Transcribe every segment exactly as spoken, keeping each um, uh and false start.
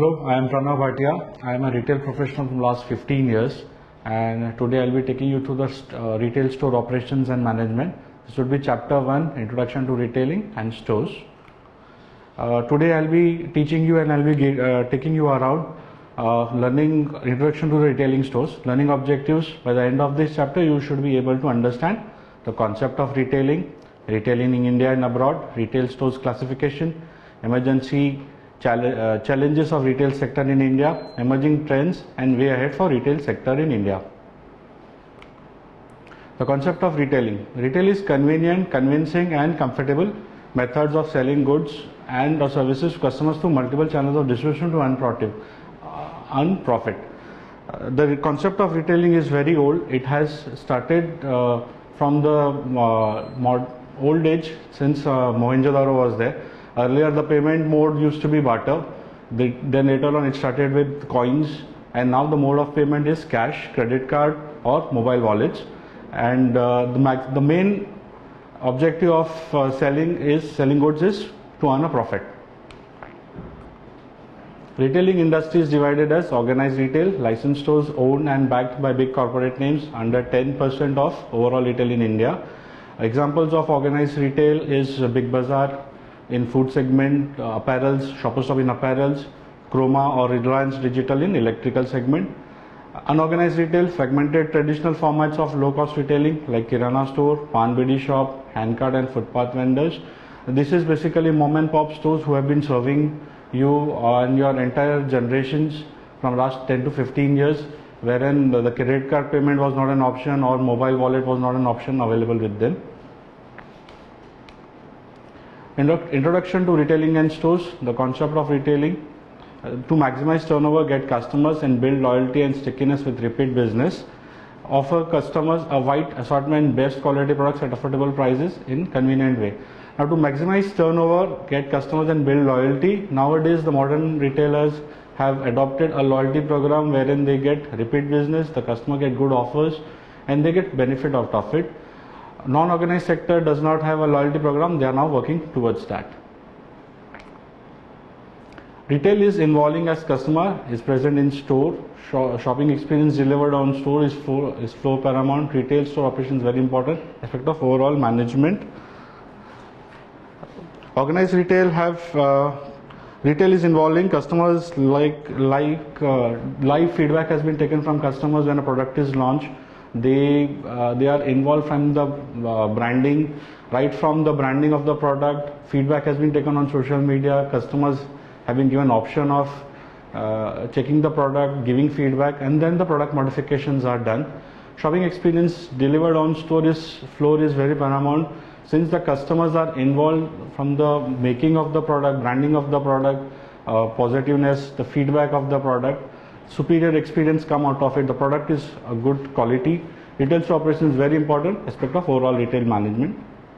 Hello, I am Pranav Bhatia. I am a retail professional from last fifteen years, and today I will be taking you through the uh, retail store operations and management. This would be chapter one, Introduction to Retailing and Stores. Uh, today I will be teaching you and I will be uh, taking you around uh, learning Introduction to Retailing Stores, learning objectives. By the end of this chapter, you should be able to understand the concept of retailing, retailing in India and abroad, retail stores classification, emergency Challenge, uh, challenges of retail sector in India, emerging trends and way ahead for retail sector in India. The concept of retailing. Retail is convenient, convincing and comfortable methods of selling goods and or services to customers through multiple channels of distribution to earn profit. Uh, earn profit. Uh, the concept of retailing is very old. It has started uh, from the uh, mod old age since uh, Mohenjo-daro was there. Earlier the payment mode used to be barter, then later on it started with coins, and now the mode of payment is cash, credit card or mobile wallets. And uh, the, max, the main objective of uh, selling is selling goods is to earn a profit. Retailing industry is divided as organized retail, licensed stores owned and backed by big corporate names under ten percent of overall retail in India. Examples of organized retail is Big Bazaar in food segment, uh, apparels, Shoppers Stop in apparels, Croma or Reliance Digital in electrical segment. Unorganized retail, fragmented traditional formats of low-cost retailing like Kirana store, Pan Bidi shop, handcart and footpath vendors. This is basically mom and pop stores who have been serving you and your entire generations from last ten to fifteen years, wherein the credit card payment was not an option or mobile wallet was not an option available with them. Introduction to retailing and stores. The concept of retailing. Uh, to maximize turnover, get customers and build loyalty and stickiness with repeat business. Offer customers a wide assortment, best quality products at affordable prices in convenient way. Now to maximize turnover, get customers and build loyalty, nowadays the modern retailers have adopted a loyalty program wherein they get repeat business, the customer get good offers and they get benefit out of it. Non-organized sector does not have a loyalty program. They are now working towards that. Retail is involving as customer is present in store. Shopping experience delivered on store is floor, is floor paramount. Retail store operations very important aspect of overall management. Organized retail have uh, retail is involving customers like like uh, live feedback has been taken from customers when a product is launched. They uh, they are involved from the uh, branding, right from the branding of the product. Feedback has been taken on social media. Customers have been given option of uh, checking the product, giving feedback, and then the product modifications are done. Shopping experience delivered on store is floor is very paramount, since the customers are involved from the making of the product, branding of the product, uh, positiveness, the feedback of the product. Superior experience come out of it. The product is a good quality. Retail store operation is very important aspect of overall retail management.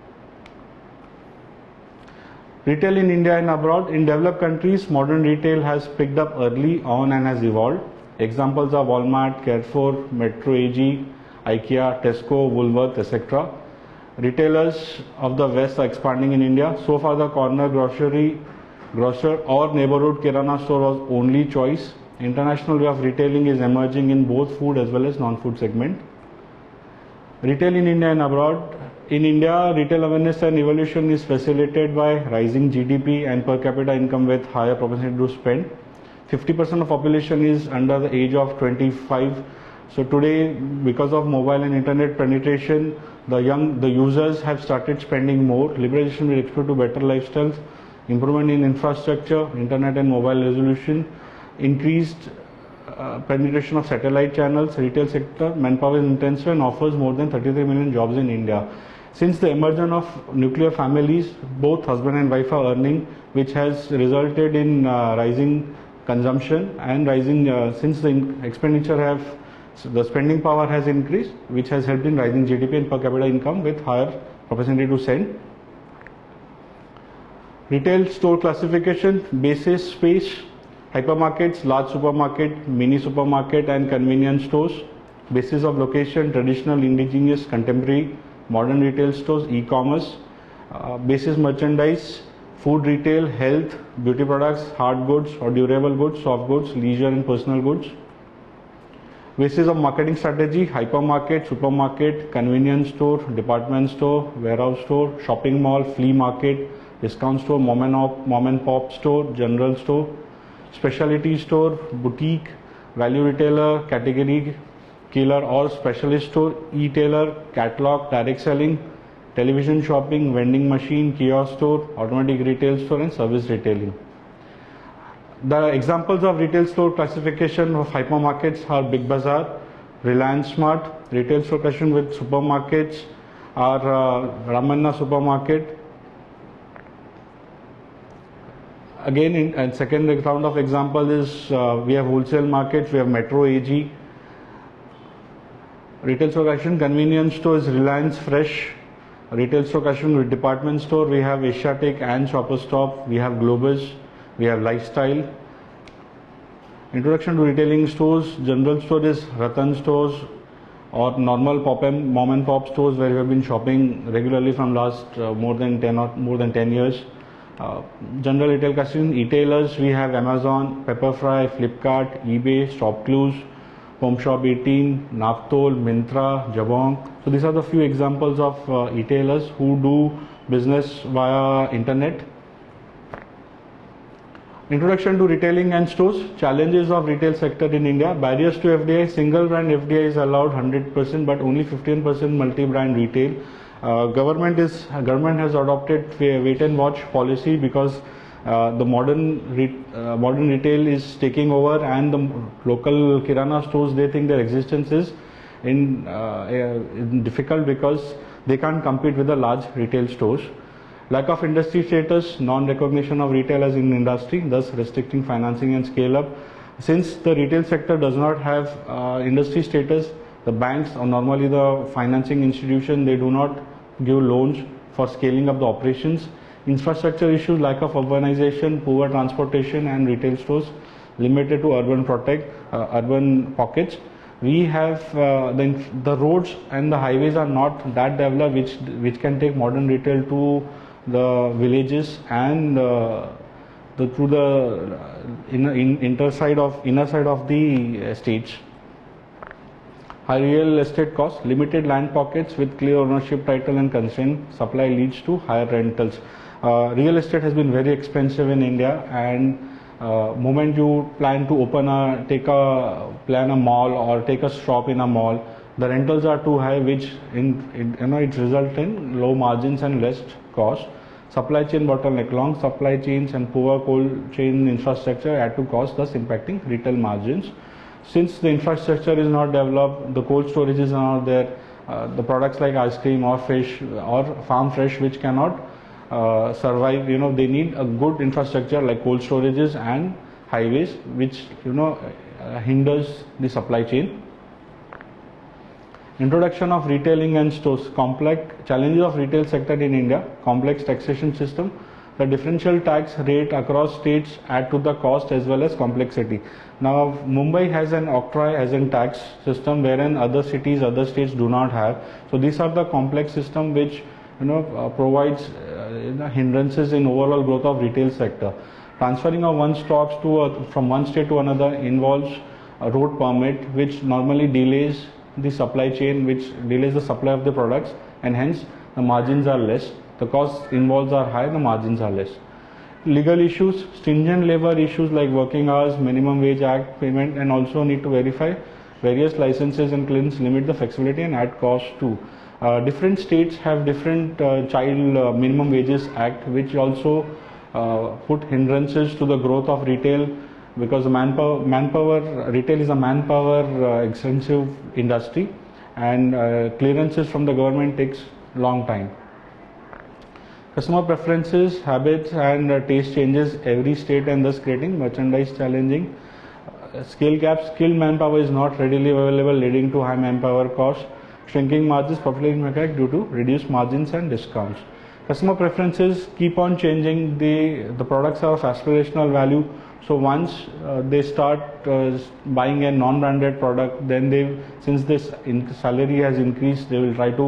Retail in India and abroad. In developed countries, modern retail has picked up early on and has evolved. Examples are Walmart, Carrefour, Metro A G, IKEA, Tesco, Woolworth, et cetera. Retailers of the West are expanding in India. So far, the corner grocery, grocer or neighborhood kirana store was only choice. International way of retailing is emerging in both food as well as non-food segment. Retail in India and abroad. In India, retail awareness and evolution is facilitated by rising G D P and per capita income with higher propensity to spend. fifty percent of population is under the age of twenty-five. So today, because of mobile and internet penetration, the young, the users have started spending more. Liberalization will export to better lifestyles, improvement in infrastructure, internet and mobile resolution, increased uh, penetration of satellite channels. Retail sector manpower is intensive and offers more than thirty-three million jobs in India. Since the emergence of nuclear families, both husband and wife are earning, which has resulted in uh, rising consumption and rising, uh, since the expenditure have, so the spending power has increased, which has helped in rising G D P and per capita income with higher propensity to spend. Retail store classification, basis space, hypermarkets, large supermarket, mini supermarket and convenience stores. Basis of location, traditional, indigenous, contemporary, modern retail stores, e-commerce. Uh, basis merchandise, food retail, health, beauty products, hard goods or durable goods, soft goods, leisure and personal goods. Basis of marketing strategy: hypermarket, supermarket, convenience store, department store, warehouse store, shopping mall, flea market, discount store, mom and pop, mom and pop store, general store, specialty store, boutique, value retailer, category killer or specialist store, e-tailer, catalog, direct selling, television shopping, vending machine, kiosk store, automatic retail store and service retailing. The examples of retail store classification of hypermarkets are Big Bazaar, Reliance Smart. Retail store classification with supermarkets are uh, Ramanna Supermarket. Again, in and second round of example is uh, we have wholesale markets, we have Metro A G. Retail store classification, convenience store is Reliance Fresh. Retail store classification with department store, we have Asiatic and Shoppers Stop, we have Globus, we have Lifestyle. Introduction to retailing stores: general store is Ratan stores or normal pop and mom and pop stores where we have been shopping regularly from last uh, more than ten or more than ten years. Uh, general retail classification: e-tailers, we have Amazon, Pepperfry, Flipkart, eBay, StopClues, Home Shop eighteen, Naptol, Myntra, Jabong. So these are the few examples of uh, e-tailers who do business via internet. Introduction to retailing and stores: challenges of retail sector in India. Barriers to F D I: single brand F D I is allowed one hundred percent, but only fifteen percent multi-brand retail. Uh, government is government has adopted wait and watch policy because uh, the modern re, uh, modern retail is taking over, and the local kirana stores, they think their existence is in, uh, in difficult because they can't compete with the large retail stores. Lack of industry status, non-recognition of retail as an industry, thus restricting financing and scale up. Since the retail sector does not have uh, industry status, the banks or normally the financing institution, they do not give loans for scaling up the operations. Infrastructure issues: lack of urbanization, poor transportation and retail stores, limited to urban protect, uh, urban pockets. We have uh, the, the roads and the highways are not that developed which, which can take modern retail to the villages and uh, the through the inner in, inter side of inner side of the uh, states. High real estate costs: limited land pockets with clear ownership title and constrained supply leads to higher rentals. Uh, real estate has been very expensive in India, and uh, moment you plan to open a take a plan a mall or take a shop in a mall, the rentals are too high, which in, in you know it results in low margins and less cost. Supply chain bottleneck: long supply chains and poor cold chain infrastructure add to cost, thus impacting retail margins. Since the infrastructure is not developed, the cold storages are not there. Uh, the products like ice cream or fish or farm fresh, which cannot uh, survive, you know, they need a good infrastructure like cold storages and highways, which you know uh, hinders the supply chain. Introduction of retailing and stores: complex challenges of retail sector in India. Complex taxation system: the differential tax rate across states add to the cost as well as complexity. Now Mumbai has an octroi as a tax system, wherein other cities, other states do not have. So these are the complex system which you know uh, provides uh, hindrances in overall growth of retail sector. Transferring of one stocks to a, from one state to another involves a road permit, which normally delays the supply chain, which delays the supply of the products, and hence the margins are less. The costs involved are high, the margins are less. Legal issues: stringent labor issues like working hours, minimum wage act payment, and also need to verify various licenses and claims limit the flexibility and add cost too. Uh, different states have different uh, child uh, minimum wages act, which also uh, put hindrances to the growth of retail, because the manpower, manpower retail is a manpower uh, extensive industry, and uh, clearances from the government takes long time. Customer preferences, habits and uh, taste changes every state, and thus creating merchandise challenging. Uh, skill gaps: skilled manpower is not readily available, leading to high manpower costs. Shrinking margins, profitability mechanic due to reduced margins and discounts. Customer preferences keep on changing. The, the products are of aspirational value. So once uh, they start uh, buying a non-branded product, then they, since this in salary has increased, they will try to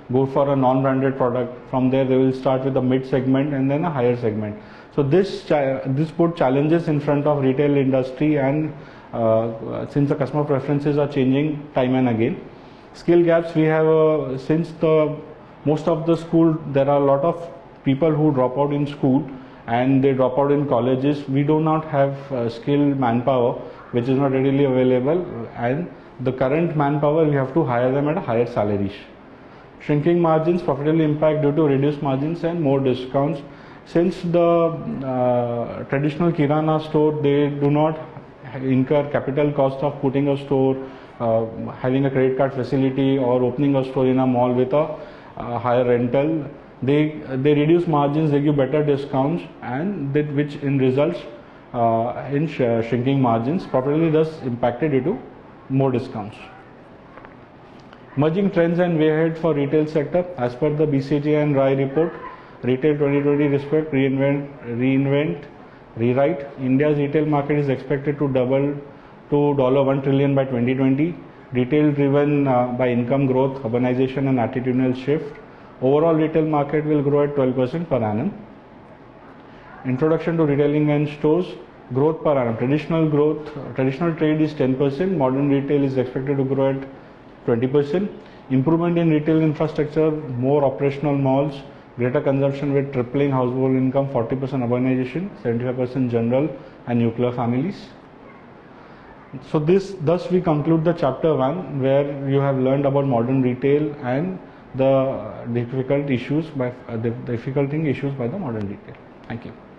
go for a non-branded product. From there they will start with a mid segment and then a higher segment. So this this put challenges in front of retail industry, and uh, since the customer preferences are changing time and again. Skill gaps, we have uh, since the most of the school, there are a lot of people who drop out in school and they drop out in colleges. We do not have uh, skilled manpower which is not readily available, and the current manpower we have to hire them at a higher salaries. Shrinking margins, profitability impact due to reduced margins and more discounts. Since the uh, traditional Kirana store, they do not incur capital cost of putting a store, uh, having a credit card facility, or opening a store in a mall with a uh, higher rental. They they reduce margins, they give better discounts, and that which in results uh, in sh shrinking margins. Profitability thus impacted due to more discounts. Merging trends and way ahead for retail sector. As per the B C G and R A I report, Retail twenty twenty respect, reinvent, reinvent, rewrite. India's retail market is expected to double to one trillion dollars by twenty twenty. Retail driven uh, by income growth, urbanization and attitudinal shift. Overall retail market will grow at twelve percent per annum. Introduction to retailing and stores. Growth per annum. Traditional growth, traditional trade is ten percent. Modern retail is expected to grow at twenty percent. Improvement in retail infrastructure, more operational malls, greater consumption with tripling household income, forty percent urbanization, seventy-five percent general and nuclear families. So this, thus we conclude the chapter one, where you have learned about modern retail and the difficult issues by uh, the difficult thing issues by the modern retail. Thank you.